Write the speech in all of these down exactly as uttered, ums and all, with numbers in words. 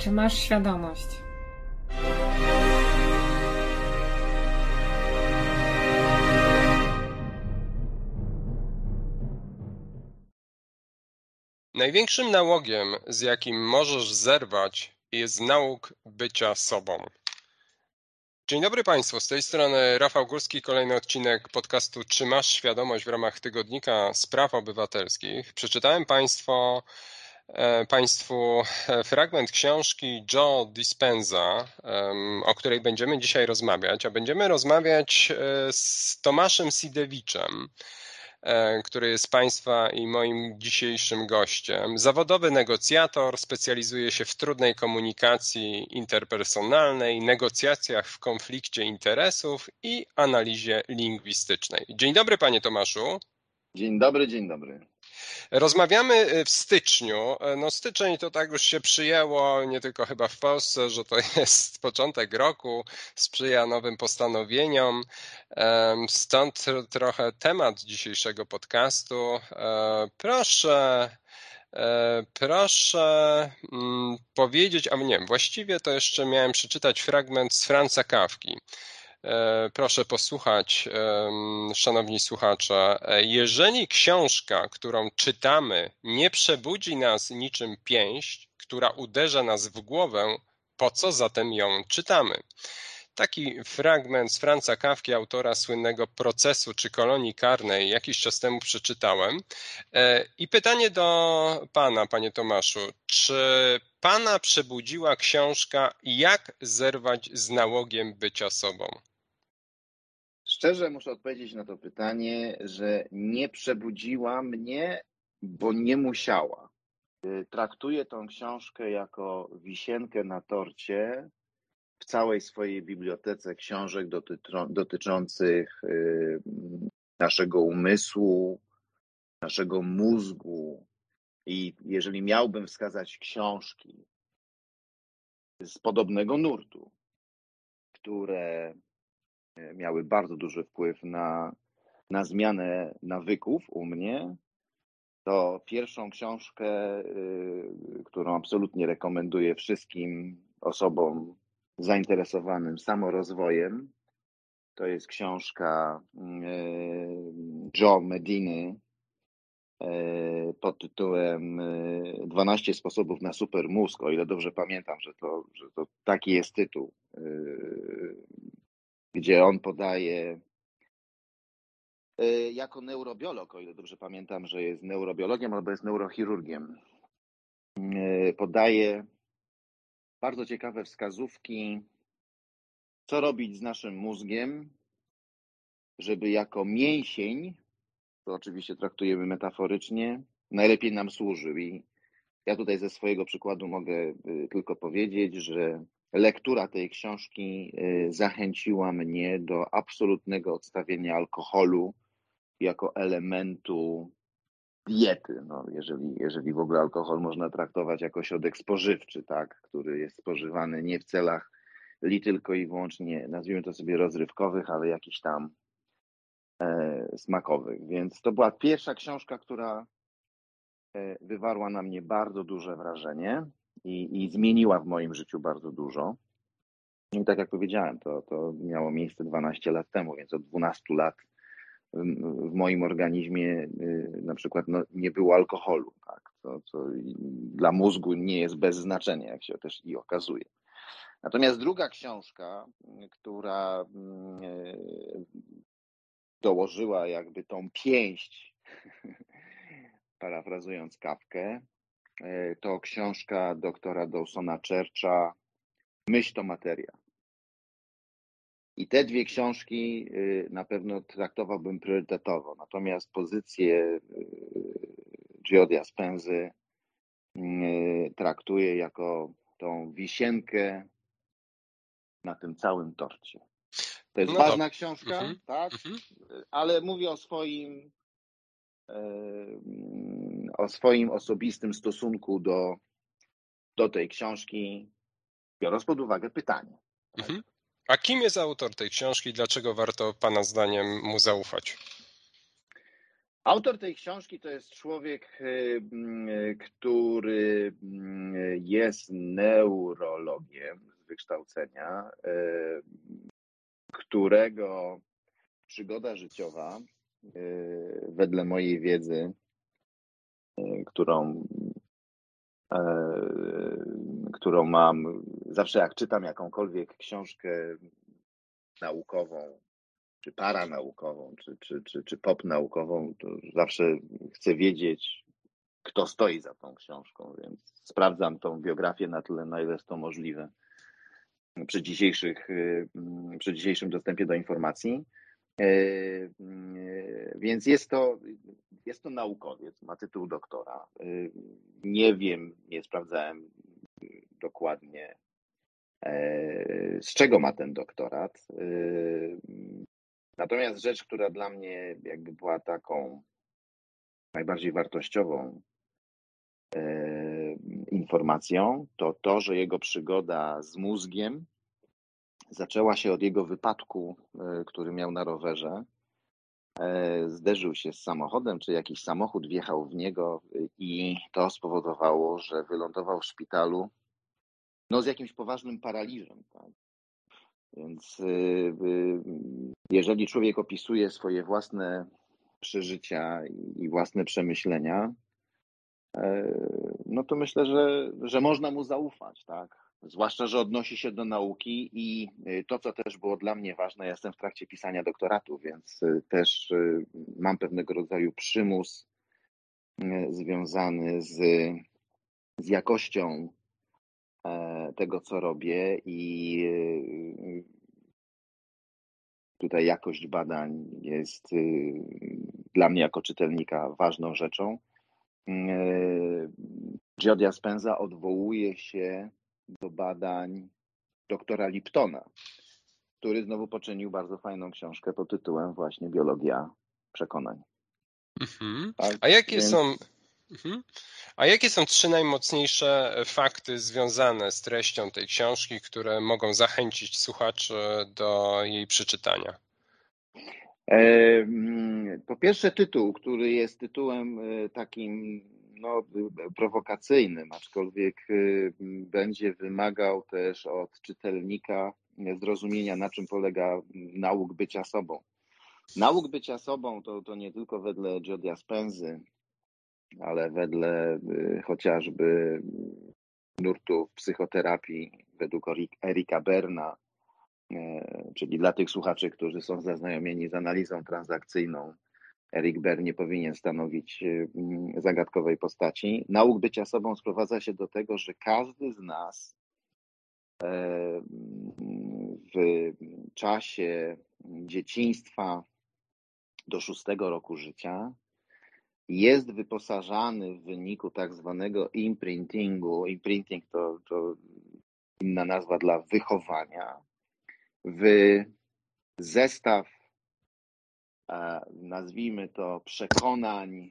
Czy masz świadomość? Największym nałogiem, z jakim możesz zerwać, jest nałóg bycia sobą. Dzień dobry Państwu, z tej strony Rafał Górski, kolejny odcinek podcastu Czy masz świadomość w ramach tygodnika Spraw Obywatelskich. Przeczytałem Państwo, e, Państwu fragment książki Joe Dispenza, e, o której będziemy dzisiaj rozmawiać, a będziemy rozmawiać e, z Tomaszem Sidewiczem, który jest Państwa i moim dzisiejszym gościem. Zawodowy negocjator, specjalizuje się w trudnej komunikacji interpersonalnej, negocjacjach w konflikcie interesów i analizie lingwistycznej. Dzień dobry, Panie Tomaszu. Dzień dobry, dzień dobry. Rozmawiamy w styczniu. No styczeń to tak już się przyjęło, nie tylko chyba w Polsce, że to jest początek roku, sprzyja nowym postanowieniom. Stąd trochę temat dzisiejszego podcastu. Proszę, proszę powiedzieć, a nie, właściwie to jeszcze miałem przeczytać fragment z Franza Kafki. Proszę posłuchać, szanowni słuchacze. Jeżeli książka, którą czytamy, nie przebudzi nas niczym pięść, która uderza nas w głowę, po co zatem ją czytamy? Taki fragment z Franza Kafki, autora słynnego Procesu czy Kolonii Karnej, jakiś czas temu przeczytałem. I pytanie do Pana, Panie Tomaszu. Czy Pana przebudziła książka Jak zerwać z nałogiem bycia sobą? Szczerze muszę odpowiedzieć na to pytanie, że nie przebudziła mnie, bo nie musiała. Traktuję tą książkę jako wisienkę na torcie w całej swojej bibliotece książek dotyczących naszego umysłu, naszego mózgu. I jeżeli miałbym wskazać książki z podobnego nurtu, które miały bardzo duży wpływ na, na zmianę nawyków u mnie, to pierwszą książkę, y, którą absolutnie rekomenduję wszystkim osobom zainteresowanym samorozwojem, to jest książka y, Joe Mediny y, pod tytułem dwanaście sposobów na super mózg, o ile dobrze pamiętam, że to, że to taki jest tytuł, y, gdzie on podaje jako neurobiolog, o ile dobrze pamiętam, że jest neurobiologiem albo jest neurochirurgiem, podaje bardzo ciekawe wskazówki, co robić z naszym mózgiem, żeby jako mięsień, to oczywiście traktujemy metaforycznie, najlepiej nam służył. I ja tutaj ze swojego przykładu mogę tylko powiedzieć, że lektura tej książki zachęciła mnie do absolutnego odstawienia alkoholu jako elementu diety. No, jeżeli, jeżeli w ogóle alkohol można traktować jako środek spożywczy, tak, który jest spożywany nie w celach li tylko i wyłącznie, nazwijmy to sobie rozrywkowych, ale jakichś tam e, smakowych. Więc to była pierwsza książka, która e, wywarła na mnie bardzo duże wrażenie i, i zmieniła w moim życiu bardzo dużo. I tak jak powiedziałem, to, to miało miejsce dwanaście lat temu, więc od dwunastu lat w moim organizmie na przykład no, nie było alkoholu, tak, co, co dla mózgu nie jest bez znaczenia, jak się też i okazuje. Natomiast druga książka, która dołożyła jakby tą pięść, parafrazując Kafkę, to książka doktora Dawsona Churcha Myśl to materia. I te dwie książki na pewno traktowałbym priorytetowo. Natomiast pozycję Joe Dispenzy traktuję jako tą wisienkę na tym całym torcie. To jest no ważna to. książka, mm-hmm. tak, mm-hmm. ale mówię o swoim o swoim osobistym stosunku do, do tej książki, biorąc pod uwagę pytanie. Mm-hmm. Tak? A kim jest autor tej książki i dlaczego warto Pana zdaniem mu zaufać? Autor tej książki to jest człowiek, który jest neurologiem z wykształcenia, którego przygoda życiowa, wedle mojej wiedzy, którą, którą mam, zawsze jak czytam jakąkolwiek książkę naukową, czy paranaukową, czy, czy, czy, czy pop naukową, to zawsze chcę wiedzieć, kto stoi za tą książką, więc sprawdzam tą biografię na tyle, na ile jest to możliwe przy, dzisiejszych, przy dzisiejszym dostępie do informacji. Więc jest to, jest to naukowiec, ma tytuł doktora. Nie wiem, nie sprawdzałem dokładnie, z czego ma ten doktorat. Natomiast rzecz, która dla mnie jakby była taką najbardziej wartościową informacją, to to, że jego przygoda z mózgiem zaczęła się od jego wypadku, który miał na rowerze. Zderzył się z samochodem, czy jakiś samochód wjechał w niego i to spowodowało, że wylądował w szpitalu no, z jakimś poważnym paraliżem. Tak? Więc jeżeli człowiek opisuje swoje własne przeżycia i własne przemyślenia, no to myślę, że, że można mu zaufać, tak? Zwłaszcza, że odnosi się do nauki i to, co też było dla mnie ważne, ja jestem w trakcie pisania doktoratu, więc też mam pewnego rodzaju przymus związany z, z jakością tego, co robię i tutaj jakość badań jest dla mnie jako czytelnika ważną rzeczą. Joe Dispenza odwołuje się do badań doktora Liptona, który znowu poczynił bardzo fajną książkę pod tytułem właśnie Biologia przekonań. Mhm. Tak? A jakie Więc... są... Mhm. A jakie są trzy najmocniejsze fakty związane z treścią tej książki, które mogą zachęcić słuchaczy do jej przeczytania? Po pierwsze tytuł, który jest tytułem takim no, prowokacyjnym, aczkolwiek będzie wymagał też od czytelnika zrozumienia, na czym polega nauk bycia sobą. Nauk bycia sobą to, to nie tylko wedle Joe Dispenzy, ale wedle chociażby nurtów psychoterapii według Erika Berna, czyli dla tych słuchaczy, którzy są zaznajomieni z analizą transakcyjną, Erik Berne nie powinien stanowić zagadkowej postaci. Nauk bycia sobą sprowadza się do tego, że każdy z nas w czasie dzieciństwa do szóstego roku życia jest wyposażany w wyniku tak zwanego imprintingu. Imprinting to, to inna nazwa dla wychowania, w zestaw, nazwijmy to, przekonań,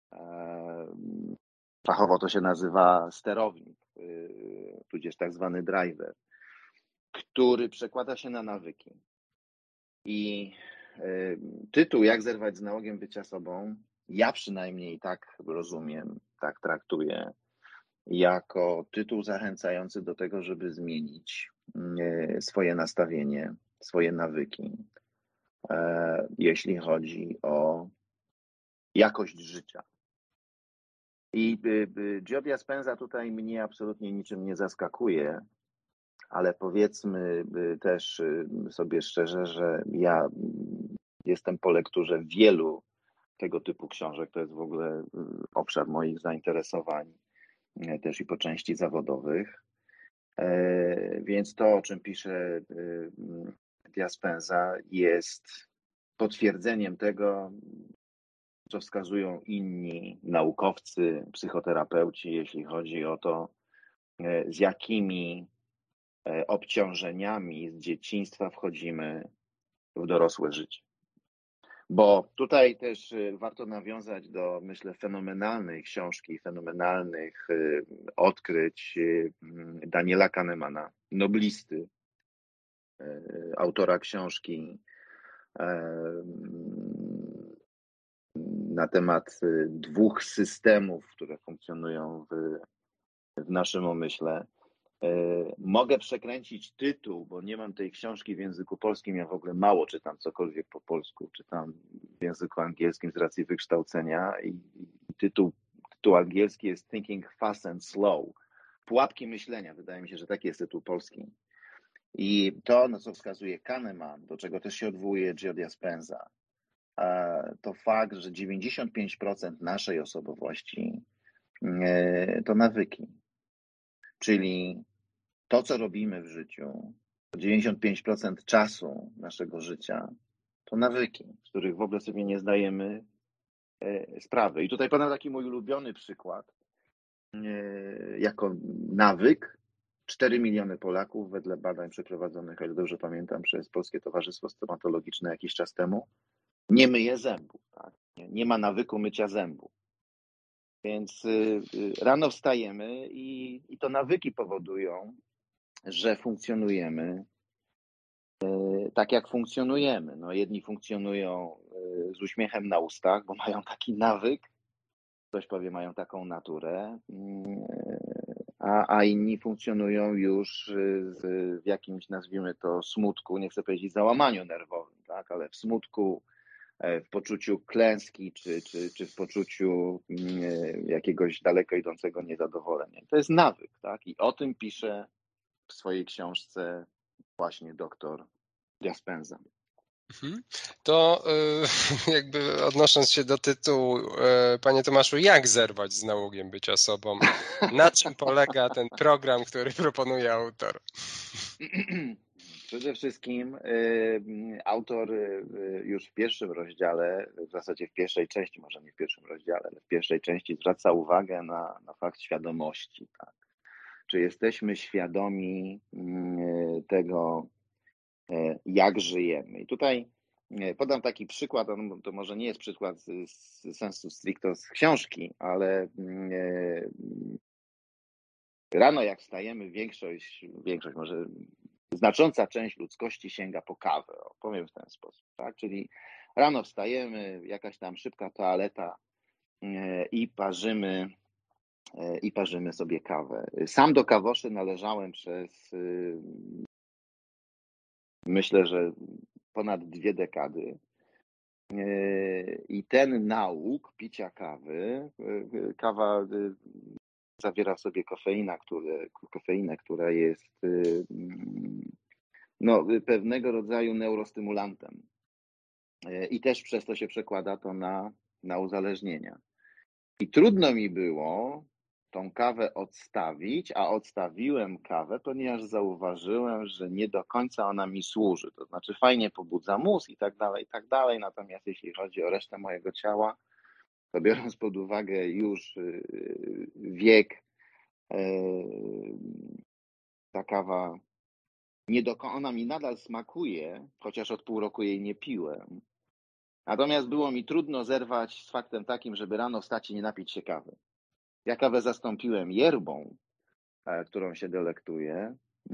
fachowo to się nazywa sterownik, tudzież tak zwany driver, który przekłada się na nawyki. I tytuł Jak zerwać z nałogiem bycia sobą, ja przynajmniej tak rozumiem, tak traktuję, jako tytuł zachęcający do tego, żeby zmienić swoje nastawienie, swoje nawyki, jeśli chodzi o jakość życia. I Joe Dispenza tutaj mnie absolutnie niczym nie zaskakuje, ale powiedzmy też sobie szczerze, że ja jestem po lekturze wielu tego typu książek, to jest w ogóle obszar moich zainteresowań, też i po części zawodowych. Więc to, o czym pisze Dispenza, jest potwierdzeniem tego, co wskazują inni naukowcy, psychoterapeuci, jeśli chodzi o to, z jakimi obciążeniami z dzieciństwa wchodzimy w dorosłe życie. Bo tutaj też warto nawiązać do, myślę, fenomenalnej książki, fenomenalnych odkryć Daniela Kahnemana, noblisty, autora książki na temat dwóch systemów, które funkcjonują w, w naszym umyśle. Mogę przekręcić tytuł, bo nie mam tej książki w języku polskim, ja w ogóle mało czytam cokolwiek po polsku, czytam w języku angielskim z racji wykształcenia i, i tytuł, tytuł angielski jest Thinking Fast and Slow. Pułapki myślenia, wydaje mi się, że taki jest tytuł polski. I to, na co wskazuje Kahneman, do czego też się odwołuje Joe Dispenza, to fakt, że dziewięćdziesiąt pięć procent naszej osobowości to nawyki. Czyli to, co robimy w życiu, dziewięćdziesiąt pięć procent czasu naszego życia to nawyki, z których w ogóle sobie nie zdajemy sprawy. I tutaj podam taki mój ulubiony przykład. Jako nawyk cztery miliony Polaków wedle badań przeprowadzonych, o ile dobrze pamiętam, przez Polskie Towarzystwo Stomatologiczne jakiś czas temu, nie myje zębów. Tak? Nie ma nawyku mycia zębów. Więc rano wstajemy i, i to nawyki powodują, że funkcjonujemy tak, jak funkcjonujemy. No, jedni funkcjonują z uśmiechem na ustach, bo mają taki nawyk, ktoś powie, mają taką naturę, a, a inni funkcjonują już z, w jakimś, nazwijmy to, smutku, nie chcę powiedzieć załamaniu nerwowym, tak, ale w smutku, w poczuciu klęski, czy, czy, czy w poczuciu jakiegoś daleko idącego niezadowolenia. To jest nawyk, tak, i o tym pisze w swojej książce właśnie doktor Dispenza. To jakby odnosząc się do tytułu, panie Tomaszu, jak zerwać z nałogiem bycia sobą? Na czym polega ten program, który proponuje autor? Przede wszystkim autor już w pierwszym rozdziale, w zasadzie w pierwszej części, może nie w pierwszym rozdziale, ale w pierwszej części zwraca uwagę na, na fakt świadomości. Tak? Czy jesteśmy świadomi tego, jak żyjemy? I tutaj podam taki przykład, on to może nie jest przykład z, z sensu stricto z książki, ale rano jak wstajemy, większość, większość może znacząca część ludzkości sięga po kawę, o, powiem w ten sposób, tak? Czyli rano wstajemy, jakaś tam szybka toaleta i parzymy, i parzymy sobie kawę. Sam do kawoszy należałem przez, myślę, że ponad dwie dekady. I ten nauk picia kawy, kawa zawiera w sobie kofeina, które, kofeinę, która jest no, pewnego rodzaju neurostymulantem. I też przez to się przekłada to na, na uzależnienia. I trudno mi było tą kawę odstawić, a odstawiłem kawę, ponieważ zauważyłem, że nie do końca ona mi służy. To znaczy fajnie pobudza mózg i tak dalej, i tak dalej. Natomiast jeśli chodzi o resztę mojego ciała, to biorąc pod uwagę już wiek, ta kawa nie do końca, ona mi nadal smakuje, chociaż od pół roku jej nie piłem. Natomiast było mi trudno zerwać z faktem takim, żeby rano wstać i nie napić się kawy. Ja kawę zastąpiłem yerbą, którą się delektuję,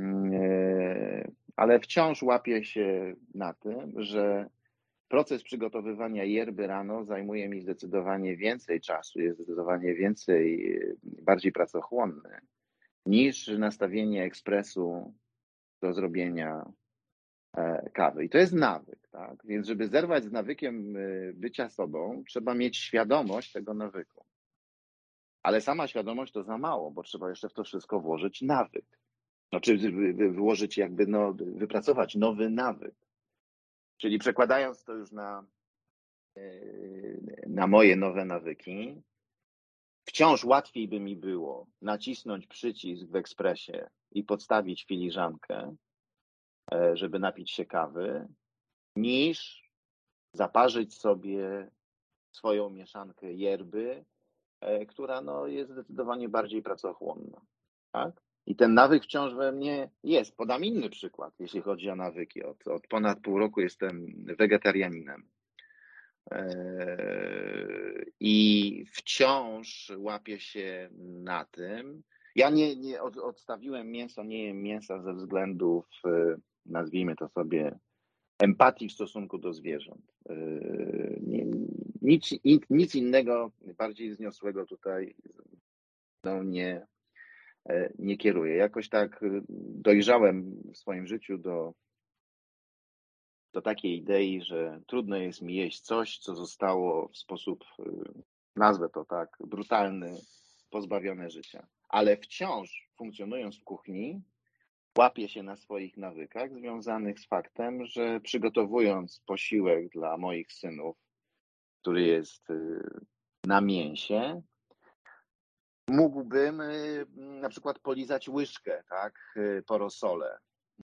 ale wciąż łapię się na tym, że proces przygotowywania yerby rano zajmuje mi zdecydowanie więcej czasu, jest zdecydowanie więcej, bardziej pracochłonny niż nastawienie ekspresu do zrobienia kawy. I to jest nawyk, tak? Więc żeby zerwać z nawykiem bycia sobą, trzeba mieć świadomość tego nawyku. Ale sama świadomość to za mało, bo trzeba jeszcze w to wszystko włożyć nawyk. Znaczy włożyć jakby, no, wypracować nowy nawyk. Czyli przekładając to już na, na moje nowe nawyki, wciąż łatwiej by mi było nacisnąć przycisk w ekspresie i podstawić filiżankę, żeby napić się kawy, niż zaparzyć sobie swoją mieszankę yerby, która no, jest zdecydowanie bardziej pracochłonna. Tak? I ten nawyk wciąż we mnie jest. Podam inny przykład, jeśli chodzi o nawyki. Od, od ponad pół roku jestem wegetarianinem. I wciąż łapię się na tym. Ja nie, nie od, odstawiłem mięso, nie jem mięsa ze względów, nazwijmy to sobie, empatii w stosunku do zwierząt. Nie, nic, nic, nic innego bardziej wzniosłego tutaj no, nie, nie kieruję. Jakoś tak dojrzałem w swoim życiu do, do takiej idei, że trudno jest mi jeść coś, co zostało w sposób, nazwę to tak, brutalny, pozbawione życia. Ale wciąż funkcjonując w kuchni, łapię się na swoich nawykach związanych z faktem, że przygotowując posiłek dla moich synów, który jest na mięsie, mógłbym na przykład polizać łyżkę, tak, po rosole.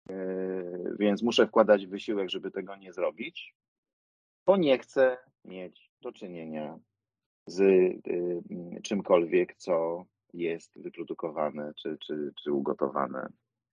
Więc muszę wkładać wysiłek, żeby tego nie zrobić, bo nie chcę mieć do czynienia z czymkolwiek, co jest wyprodukowane czy, czy, czy ugotowane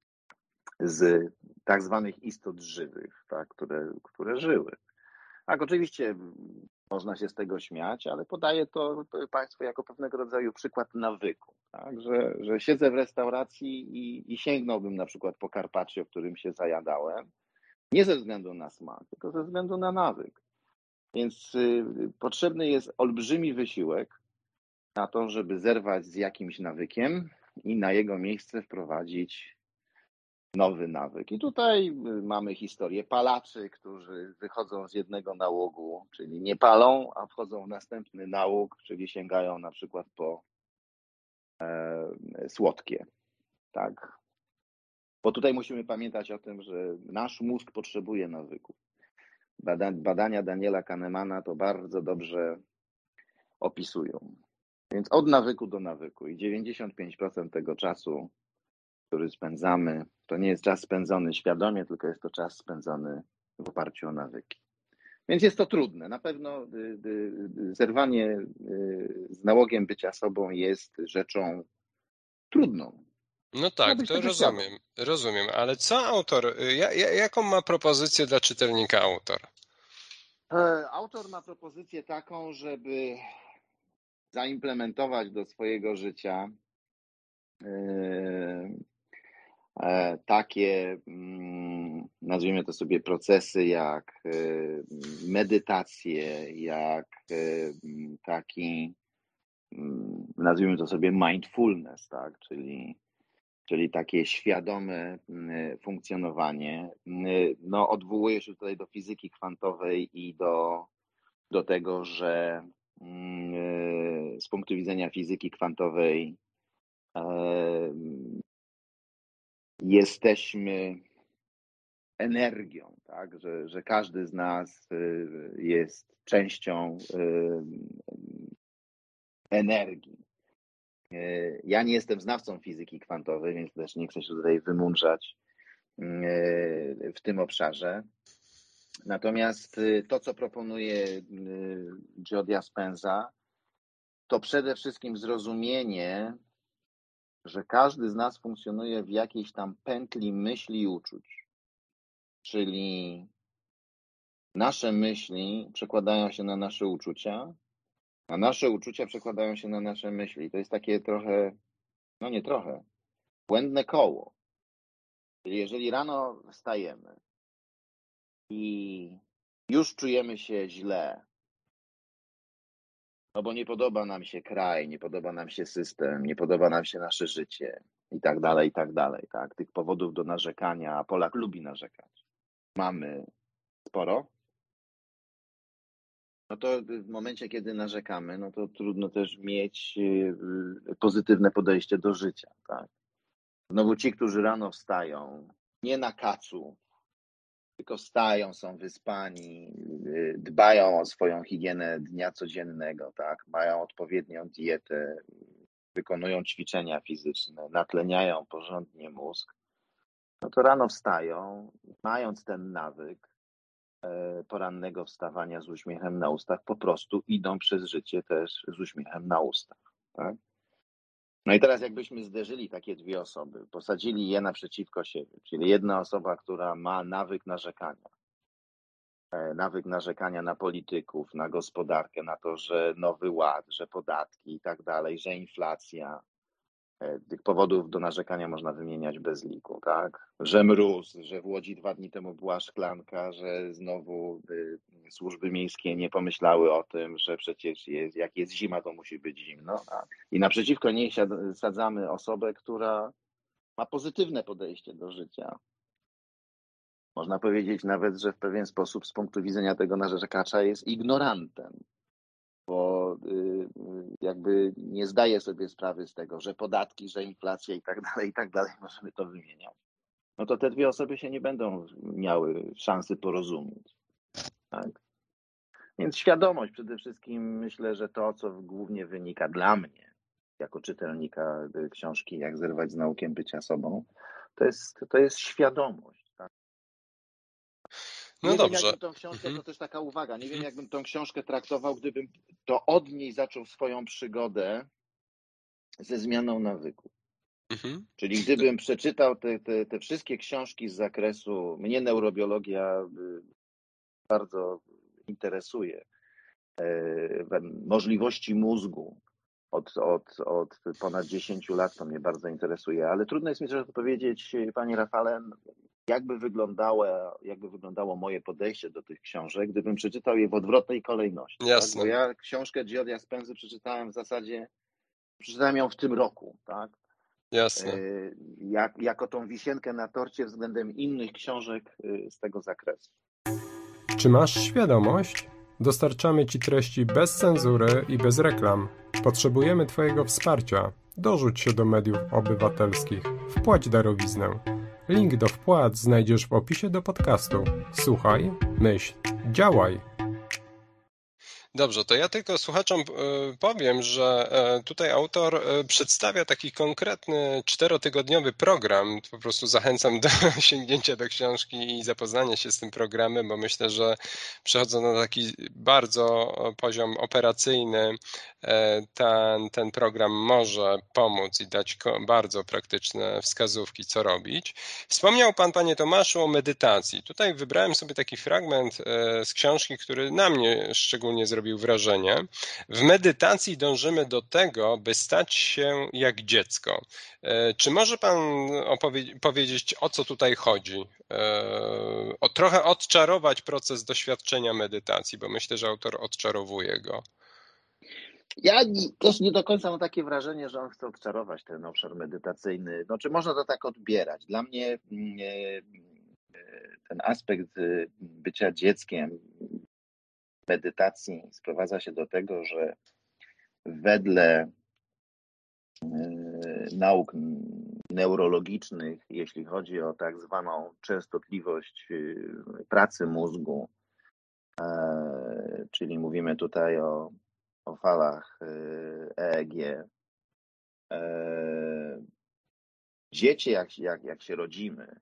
z tak zwanych istot żywych, tak, które, które żyły. Tak, oczywiście można się z tego śmiać, ale podaję to Państwu jako pewnego rodzaju przykład nawyku. Tak, że, że siedzę w restauracji i, i sięgnąłbym na przykład po carpaccio, którym się zajadałem, nie ze względu na smak, tylko ze względu na nawyk. Więc y, potrzebny jest olbrzymi wysiłek na to, żeby zerwać z jakimś nawykiem i na jego miejsce wprowadzić nowy nawyk. I tutaj mamy historię palaczy, którzy wychodzą z jednego nałogu, czyli nie palą, a wchodzą w następny nałóg, czyli sięgają na przykład po e, słodkie. Tak. Bo tutaj musimy pamiętać o tym, że nasz mózg potrzebuje nawyków. Bada, badania Daniela Kahnemana to bardzo dobrze opisują. Więc od nawyku do nawyku i dziewięćdziesiąt pięć procent tego czasu, który spędzamy, to nie jest czas spędzony świadomie, tylko jest to czas spędzony w oparciu o nawyki. Więc jest to trudne. Na pewno zerwanie z nałogiem bycia sobą jest rzeczą trudną. No tak, to rozumiem, rozumiem, ale co autor, ja, ja, jaką ma propozycję dla czytelnika autor? Autor ma propozycję taką, żeby zaimplementować do swojego życia takie, nazwijmy to sobie, procesy jak medytacje, jak taki, nazwijmy to sobie, mindfulness, tak, czyli, czyli takie świadome funkcjonowanie. No, odwołuję się tutaj do fizyki kwantowej i do, do tego, że z punktu widzenia fizyki kwantowej jesteśmy energią, tak? Że, że każdy z nas jest częścią energii. Ja nie jestem znawcą fizyki kwantowej, więc też nie chcę się tutaj wymądrzać w tym obszarze. Natomiast to, co proponuje Joe Dispenza, to przede wszystkim zrozumienie, że każdy z nas funkcjonuje w jakiejś tam pętli myśli i uczuć. Czyli nasze myśli przekładają się na nasze uczucia, a nasze uczucia przekładają się na nasze myśli. To jest takie trochę, no nie trochę, błędne koło. Czyli jeżeli rano wstajemy i już czujemy się źle, no bo nie podoba nam się kraj, nie podoba nam się system, nie podoba nam się nasze życie i tak dalej, i tak dalej. Tak? Tych powodów do narzekania, a Polak lubi narzekać, mamy sporo. No to w momencie, kiedy narzekamy, no to trudno też mieć pozytywne podejście do życia. Tak? Znowu ci, którzy rano wstają, nie na kacu, tylko wstają, są wyspani, dbają o swoją higienę dnia codziennego, tak? Mają odpowiednią dietę, wykonują ćwiczenia fizyczne, natleniają porządnie mózg, no to rano wstają, mając ten nawyk porannego wstawania z uśmiechem na ustach, po prostu idą przez życie też z uśmiechem na ustach. Tak? No i teraz jakbyśmy zderzyli takie dwie osoby, posadzili je naprzeciwko siebie, czyli jedna osoba, która ma nawyk narzekania, nawyk narzekania na polityków, na gospodarkę, na to, że nowy ład, że podatki i tak dalej, że inflacja, Tych powodów do narzekania można wymieniać bez liku, tak? Że mróz, że w Łodzi dwa dni temu była szklanka, że znowu y, służby miejskie nie pomyślały o tym, że przecież jest, jak jest zima, to musi być zimno. A, I naprzeciwko niej siad- sadzamy osobę, która ma pozytywne podejście do życia. Można powiedzieć nawet, że w pewien sposób z punktu widzenia tego narzekacza jest ignorantem, bo y, jakby nie zdaje sobie sprawy z tego, że podatki, że inflacja i tak dalej, i tak dalej, możemy to wymieniać. No to te dwie osoby się nie będą miały szansy porozumieć. Tak? Więc świadomość przede wszystkim, myślę, że to, co głównie wynika dla mnie, jako czytelnika książki Jak zerwać z naukiem bycia sobą, to jest, to jest świadomość. Tak? No Nie wiem, dobrze. jakbym tą książkę, Mhm. to też taka uwaga, nie wiem, jakbym tą książkę traktował, gdybym to od niej zaczął swoją przygodę ze zmianą nawyków. Mhm. Czyli gdybym przeczytał te, te, te wszystkie książki z zakresu, mnie neurobiologia bardzo interesuje, możliwości mózgu od, od, od ponad dziesięciu lat, to mnie bardzo interesuje, ale trudno jest mi też odpowiedzieć, panie Rafale, jakby wyglądało, jakby wyglądało moje podejście do tych książek, gdybym przeczytał je w odwrotnej kolejności. Tak? Bo ja książkę Gioia Dispenzy przeczytałem w zasadzie, przeczytałem ją w tym roku, tak? Jasne. Jak, jako tą wisienkę na torcie względem innych książek z tego zakresu. Czy masz świadomość? Dostarczamy Ci treści bez cenzury i bez reklam. Potrzebujemy Twojego wsparcia. Dorzuć się do mediów obywatelskich. Wpłać darowiznę. Link do wpłat znajdziesz w opisie do podcastu. Słuchaj, myśl, działaj. Dobrze, to ja tylko słuchaczom powiem, że tutaj autor przedstawia taki konkretny czterotygodniowy program. Po prostu zachęcam do sięgnięcia do książki i zapoznania się z tym programem, bo myślę, że przechodząc na taki bardzo poziom operacyjny, ten, ten program może pomóc i dać bardzo praktyczne wskazówki, co robić. Wspomniał Pan, Panie Tomaszu, o medytacji. Tutaj wybrałem sobie taki fragment z książki, który na mnie szczególnie zrobił wrażenie. W medytacji dążymy do tego, by stać się jak dziecko. Czy może Pan opowie- powiedzieć, o co tutaj chodzi? O trochę odczarować proces doświadczenia medytacji, bo myślę, że autor odczarowuje go. Ja nie, też nie do końca mam takie wrażenie, że on chce odczarować ten obszar medytacyjny. No, czy można to tak odbierać? Dla mnie ten aspekt bycia dzieckiem, medytacji sprowadza się do tego, że wedle nauk neurologicznych, jeśli chodzi o tak zwaną częstotliwość pracy mózgu, czyli mówimy tutaj o, o falach E E G, dzieci, jak, jak, jak się rodzimy,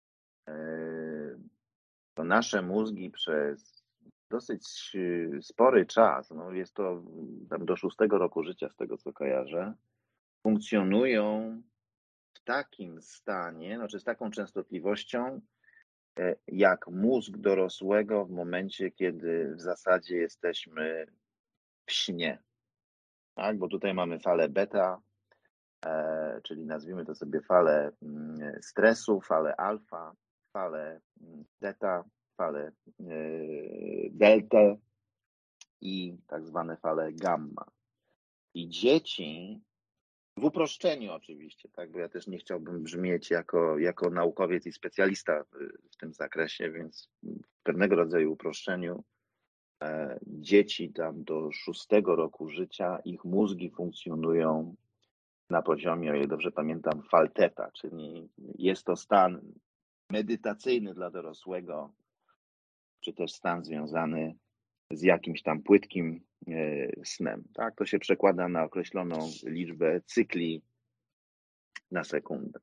to nasze mózgi przez dosyć spory czas, no jest to tam do szóstego roku życia, z tego co kojarzę, funkcjonują w takim stanie, znaczy z taką częstotliwością, jak mózg dorosłego w momencie, kiedy w zasadzie jesteśmy w śnie. Tak? Bo tutaj mamy falę beta, czyli nazwijmy to sobie falę stresu, falę alfa, falę theta, falę delta i tak zwane fale gamma. I dzieci, w uproszczeniu oczywiście, tak, bo ja też nie chciałbym brzmieć jako, jako naukowiec i specjalista w tym zakresie, więc w pewnego rodzaju uproszczeniu dzieci tam do szóstego roku życia, ich mózgi funkcjonują na poziomie, o ile dobrze pamiętam, fal theta, czyli jest to stan medytacyjny dla dorosłego, czy też stan związany z jakimś tam płytkim snem. Tak? To się przekłada na określoną liczbę cykli na sekundę.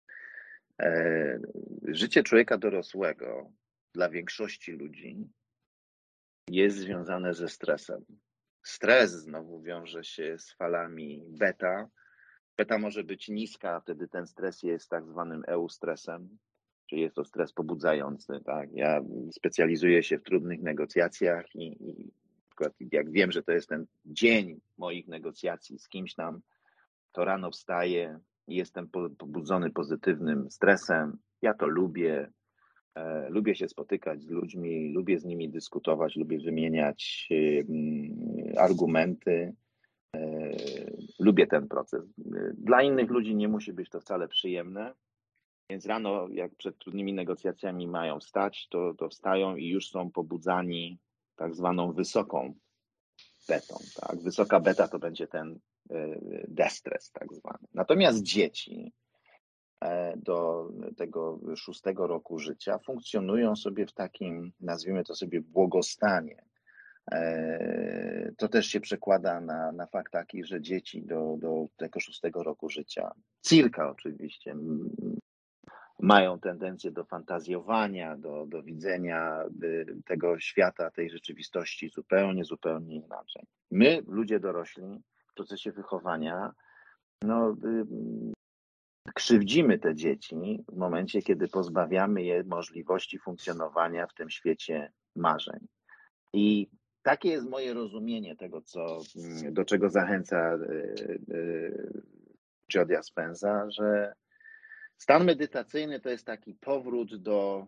Życie człowieka dorosłego dla większości ludzi jest związane ze stresem. Stres znowu wiąże się z falami beta. Beta może być niska, wtedy ten stres jest tak zwanym eustresem, czyli jest to stres pobudzający. Tak? Ja specjalizuję się w trudnych negocjacjach i, i jak wiem, że to jest ten dzień moich negocjacji z kimś tam, to rano wstaję i jestem pobudzony pozytywnym stresem. Ja to lubię. E, lubię się spotykać z ludźmi, lubię z nimi dyskutować, lubię wymieniać e, argumenty. E, lubię ten proces. Dla innych ludzi nie musi być to wcale przyjemne, więc rano, jak przed trudnymi negocjacjami mają wstać, to, to wstają i już są pobudzani tak zwaną wysoką betą. Tak? Wysoka beta to będzie ten destres tak zwany. Natomiast dzieci do tego szóstego roku życia funkcjonują sobie w takim, nazwijmy to sobie, błogostanie. To też się przekłada na, na fakt taki, że dzieci do, do tego szóstego roku życia, circa oczywiście, mają tendencję do fantazjowania, do, do widzenia tego świata, tej rzeczywistości zupełnie, zupełnie inaczej. My, ludzie dorośli, w procesie wychowania, no, krzywdzimy te dzieci w momencie, kiedy pozbawiamy je możliwości funkcjonowania w tym świecie marzeń. I takie jest moje rozumienie tego, co, do czego zachęca Joe Dispenza, że stan medytacyjny to jest taki powrót do,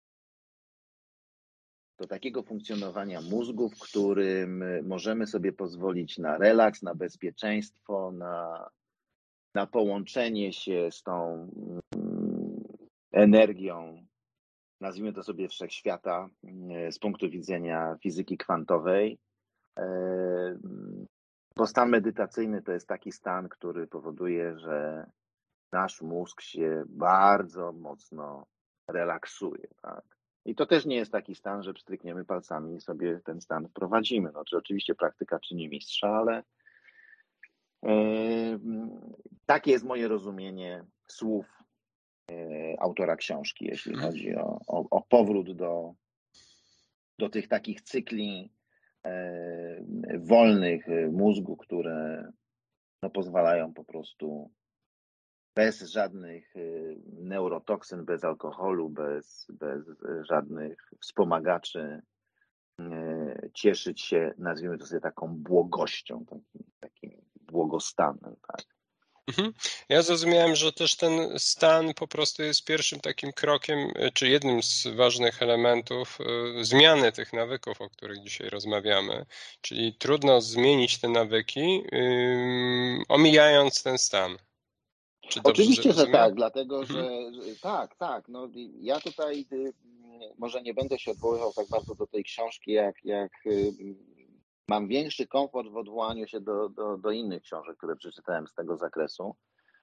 do takiego funkcjonowania mózgu, w którym możemy sobie pozwolić na relaks, na bezpieczeństwo, na, na połączenie się z tą energią, nazwijmy to sobie wszechświata, z punktu widzenia fizyki kwantowej. Bo stan medytacyjny to jest taki stan, który powoduje, że nasz mózg się bardzo mocno relaksuje. Tak? I to też nie jest taki stan, że pstrykniemy palcami i sobie ten stan wprowadzimy. No, czy oczywiście praktyka czyni mistrza, ale yy, takie jest moje rozumienie słów yy, autora książki, jeśli chodzi o, o, o powrót do, do tych takich cykli yy, wolnych mózgu, które no, pozwalają po prostu bez żadnych neurotoksyn, bez alkoholu, bez, bez żadnych wspomagaczy cieszyć się, nazwijmy to sobie, taką błogością, takim, takim błogostanem. Tak? Mhm. Ja zrozumiałem, że też ten stan po prostu jest pierwszym takim krokiem, czy jednym z ważnych elementów zmiany tych nawyków, o których dzisiaj rozmawiamy. Czyli trudno zmienić te nawyki, um, omijając ten stan. Czy dobrze Oczywiście, że tak, dlatego mhm. że, że tak, tak. No, ja tutaj może nie będę się odwoływał tak bardzo do tej książki, jak, jak mam większy komfort w odwołaniu się do, do, do innych książek, które przeczytałem z tego zakresu.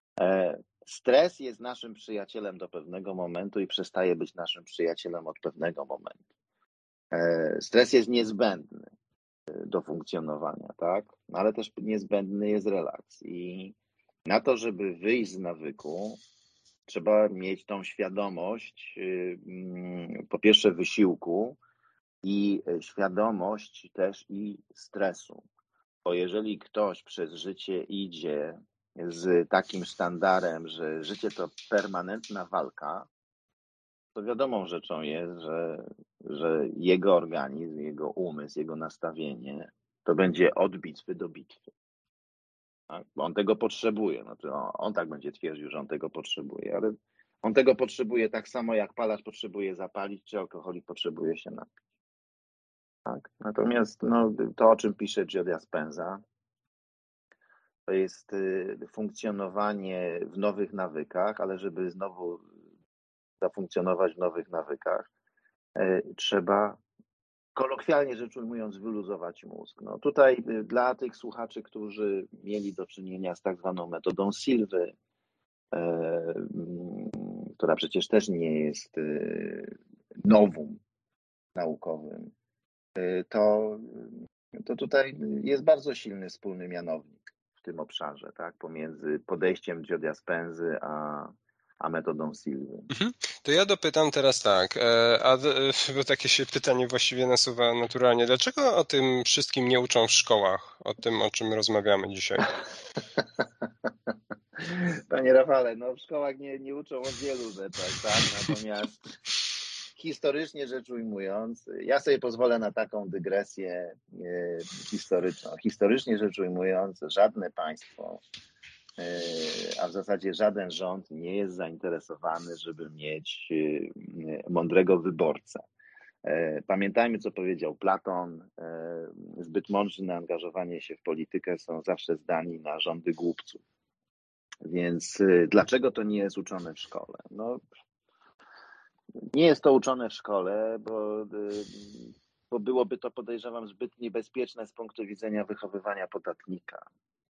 Stres jest naszym przyjacielem do pewnego momentu i przestaje być naszym przyjacielem od pewnego momentu. Stres jest niezbędny do funkcjonowania, tak? Ale też niezbędny jest relaks. I na to, żeby wyjść z nawyku, trzeba mieć tą świadomość, po pierwsze wysiłku i świadomość też i stresu. Bo jeżeli ktoś przez życie idzie z takim sztandarem, że życie to permanentna walka, to wiadomą rzeczą jest, że, że jego organizm, jego umysł, jego nastawienie to będzie od bitwy do bitwy. Tak? Bo on tego potrzebuje. Znaczy on, on tak będzie twierdził, że on tego potrzebuje, ale on tego potrzebuje tak samo jak palacz potrzebuje zapalić, czy alkoholik potrzebuje się napić. Tak? Natomiast no, to, o czym pisze Joe Dispenza, to jest funkcjonowanie w nowych nawykach, ale żeby znowu zafunkcjonować w nowych nawykach, trzeba, kolokwialnie rzecz ujmując, wyluzować mózg. No tutaj dla tych słuchaczy, którzy mieli do czynienia z tak zwaną metodą Silwy, która przecież też nie jest nowum naukowym, to, to tutaj jest bardzo silny wspólny mianownik w tym obszarze, tak, pomiędzy podejściem Joe Dispenzy a, a metodą Silwy. Mhm. To ja dopytam teraz tak, a bo takie się pytanie właściwie nasuwa naturalnie. Dlaczego o tym wszystkim nie uczą w szkołach? O tym, o czym rozmawiamy dzisiaj. Panie Rafale, no w szkołach nie, nie uczą o wielu rzeczach, tak? Natomiast historycznie rzecz ujmując, ja sobie pozwolę na taką dygresję historyczną. Historycznie rzecz ujmując, żadne państwo a w zasadzie żaden rząd nie jest zainteresowany, żeby mieć mądrego wyborcę. Pamiętajmy, co powiedział Platon. Zbyt mądrzy na angażowanie się w politykę są zawsze zdani na rządy głupców. Więc dlaczego to nie jest uczone w szkole? No, nie jest to uczone w szkole, bo, bo byłoby to, podejrzewam, zbyt niebezpieczne z punktu widzenia wychowywania podatnika,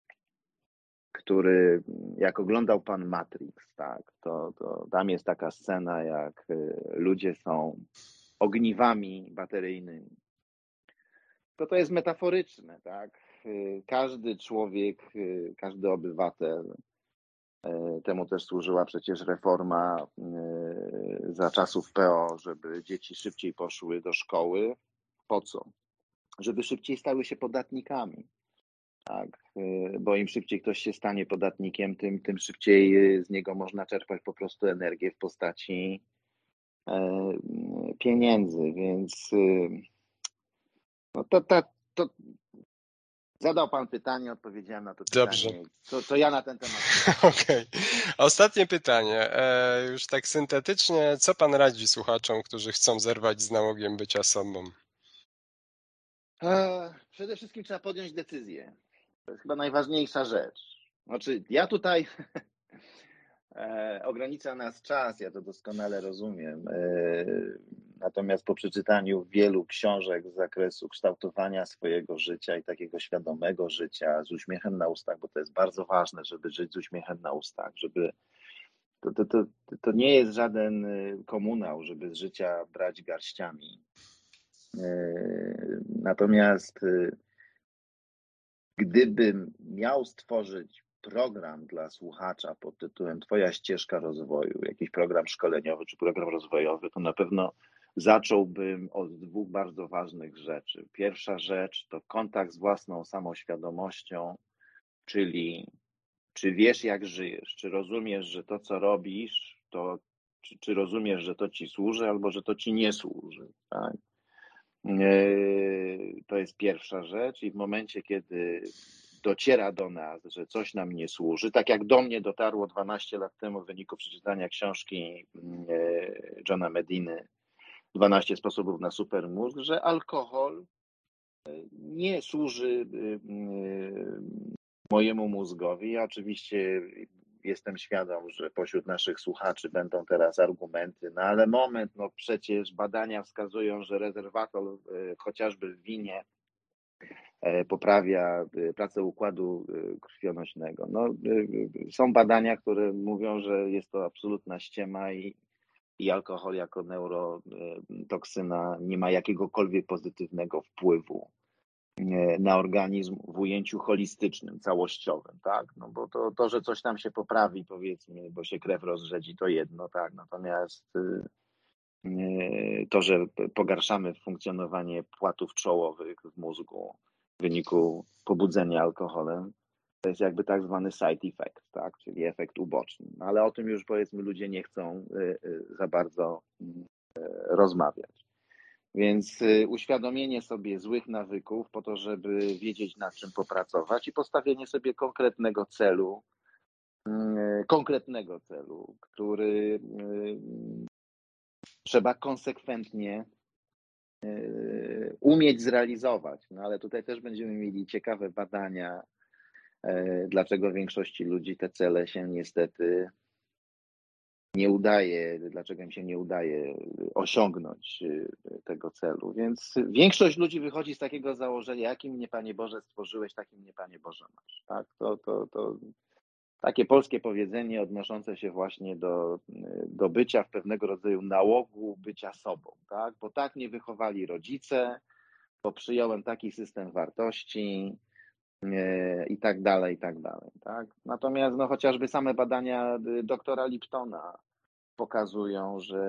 który, jak oglądał pan Matrix, tak, to, to tam jest taka scena, jak ludzie są ogniwami bateryjnymi. To to jest metaforyczne, tak? Każdy człowiek, każdy obywatel, temu też służyła przecież reforma za czasów P O, żeby dzieci szybciej poszły do szkoły. Po co? Żeby szybciej stały się podatnikami. Tak, bo im szybciej ktoś się stanie podatnikiem, tym, tym szybciej z niego można czerpać po prostu energię w postaci pieniędzy, więc no to, to, to zadał pan pytanie, odpowiedziałem na to Dobrze. pytanie. Co, co ja na ten temat? Okej. Okay. Ostatnie pytanie. E, już tak syntetycznie, co pan radzi słuchaczom, którzy chcą zerwać z nałogiem bycia sobą? E, przede wszystkim trzeba podjąć decyzję. To jest chyba najważniejsza rzecz. Znaczy, ja tutaj e, ogranicza nas czas, ja to doskonale rozumiem. E, natomiast po przeczytaniu wielu książek z zakresu kształtowania swojego życia i takiego świadomego życia z uśmiechem na ustach, bo to jest bardzo ważne, żeby żyć z uśmiechem na ustach, żeby to, to, to, to nie jest żaden komunał, żeby z życia brać garściami. E, natomiast gdybym miał stworzyć program dla słuchacza pod tytułem Twoja ścieżka rozwoju, jakiś program szkoleniowy czy program rozwojowy, to na pewno zacząłbym od dwóch bardzo ważnych rzeczy. Pierwsza rzecz to kontakt z własną samoświadomością, czyli czy wiesz, jak żyjesz, czy rozumiesz, że to, co robisz, to czy, czy rozumiesz, że to ci służy albo że to ci nie służy, tak? To jest pierwsza rzecz i w momencie, kiedy dociera do nas, że coś nam nie służy, tak jak do mnie dotarło dwanaście lat temu w wyniku przeczytania książki Johna Mediny dwanaście sposobów na supermózg, że alkohol nie służy mojemu mózgowi. Ja oczywiście jestem świadom, że pośród naszych słuchaczy będą teraz argumenty, no ale moment, no przecież badania wskazują, że rezerwatol chociażby w winie poprawia pracę układu krwionośnego. No, są badania, które mówią, że jest to absolutna ściema i, i alkohol jako neurotoksyna nie ma jakiegokolwiek pozytywnego wpływu na organizm w ujęciu holistycznym, całościowym, tak? No bo to, to, że coś tam się poprawi, powiedzmy, bo się krew rozrzedzi, to jedno, tak? Natomiast to, że pogarszamy funkcjonowanie płatów czołowych w mózgu w wyniku pobudzenia alkoholem, to jest jakby tak zwany side effect, tak? Czyli efekt uboczny. No ale o tym już, powiedzmy, ludzie nie chcą za bardzo rozmawiać. Więc uświadomienie sobie złych nawyków po to, żeby wiedzieć, nad czym popracować i postawienie sobie konkretnego celu, konkretnego celu, który trzeba konsekwentnie umieć zrealizować. No ale tutaj też będziemy mieli ciekawe badania, dlaczego większości ludzi te cele się niestety nie udaje, dlaczego im się nie udaje osiągnąć tego celu. Więc większość ludzi wychodzi z takiego założenia, jakim mnie, Panie Boże, stworzyłeś, takim mnie, Panie Boże, masz. Tak? To, to, to takie polskie powiedzenie odnoszące się właśnie do, do bycia w pewnego rodzaju nałogu bycia sobą. Tak? Bo tak mnie wychowali rodzice, bo przyjąłem taki system wartości, i tak dalej, i tak dalej. Tak? Natomiast no, chociażby same badania doktora Liptona pokazują, że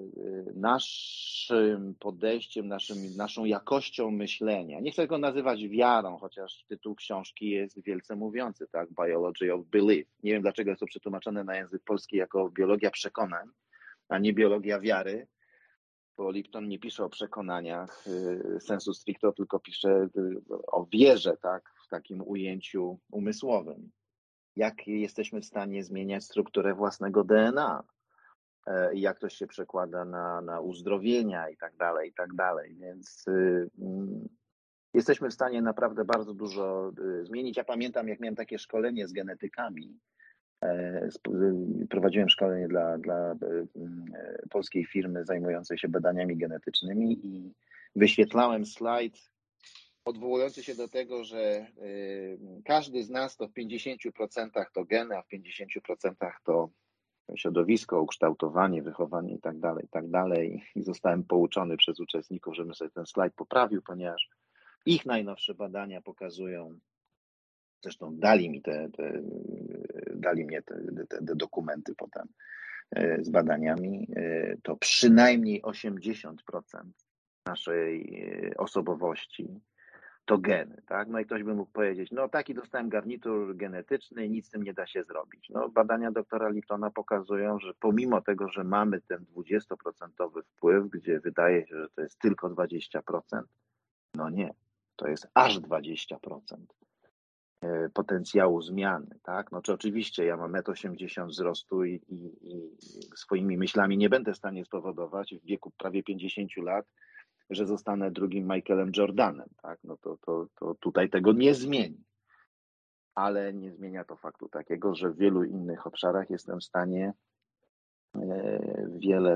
naszym podejściem, naszym, naszą jakością myślenia, nie chcę go nazywać wiarą, chociaż tytuł książki jest wielce mówiący, tak? Biology of Belief. Nie wiem, dlaczego jest to przetłumaczone na język polski jako biologia przekonań, a nie biologia wiary, bo Lipton nie pisze o przekonaniach sensu stricto, tylko pisze o wierze, tak? W takim ujęciu umysłowym. jak jesteśmy w stanie zmieniać strukturę własnego D N A, jak to się przekłada na, na uzdrowienia i tak dalej, i tak dalej. Więc y, y, jesteśmy w stanie naprawdę bardzo dużo y, zmienić. Ja pamiętam, jak miałem takie szkolenie z genetykami. Y, prowadziłem szkolenie dla, dla y, y, polskiej firmy zajmującej się badaniami genetycznymi i wyświetlałem slajd odwołujący się do tego, że y, każdy z nas to w pięćdziesięciu procentach to geny, a w pięćdziesięciu procentach to środowisko, ukształtowanie, wychowanie i tak dalej, i tak dalej. I zostałem pouczony przez uczestników, żebym sobie ten slajd poprawił, ponieważ ich najnowsze badania pokazują, zresztą dali mi te, te dali mnie te, te, te dokumenty potem z badaniami, to przynajmniej osiemdziesiąt procent naszej osobowości to geny, tak? No i ktoś by mógł powiedzieć, no taki dostałem garnitur genetyczny i nic z tym nie da się zrobić. No badania doktora Liptona pokazują, że pomimo tego, że mamy ten dwudziestoprocentowy wpływ, gdzie wydaje się, że to jest tylko dwadzieścia procent, no nie, to jest aż dwadzieścia procent potencjału zmiany, tak? No czy oczywiście ja mam metr osiemdziesiąt wzrostu i, i, i swoimi myślami nie będę w stanie spowodować w wieku prawie pięćdziesięciu lat, że zostanę drugim Michaelem Jordanem, tak? No to, to, to tutaj tego nie zmieni. Ale nie zmienia to faktu takiego, że w wielu innych obszarach jestem w stanie wiele,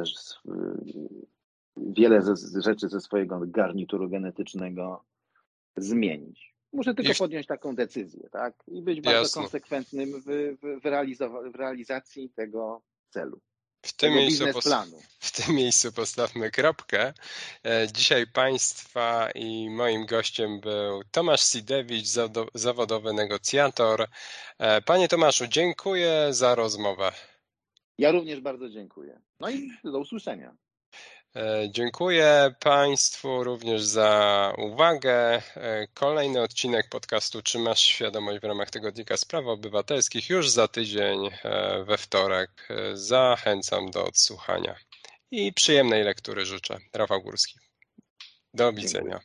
wiele rzeczy ze swojego garnituru genetycznego zmienić. Muszę tylko podjąć taką decyzję, tak? I być bardzo Jasne. konsekwentnym w, w, w, realizowa- w realizacji tego celu. W tym, miejscu pos- w tym miejscu postawmy kropkę. Dzisiaj Państwa i moim gościem był Tomasz Sidewicz, zawodowy negocjator. Panie Tomaszu, dziękuję za rozmowę. Ja również bardzo dziękuję. No i do usłyszenia. Dziękuję Państwu również za uwagę. Kolejny odcinek podcastu Czy masz świadomość w ramach Tygodnika Spraw Obywatelskich już za tydzień we wtorek. Zachęcam do odsłuchania i przyjemnej lektury życzę. Rafał Górski. Do widzenia.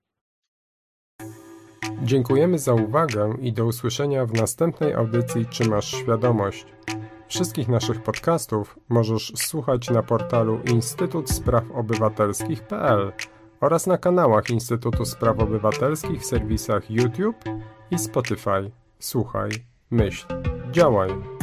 Dziękujemy za uwagę i do usłyszenia w następnej audycji Czy masz świadomość? Wszystkich naszych podcastów możesz słuchać na portalu instytut spraw obywatelskich kropka p l oraz na kanałach Instytutu Spraw Obywatelskich w serwisach YouTube i Spotify. Słuchaj, myśl, działaj.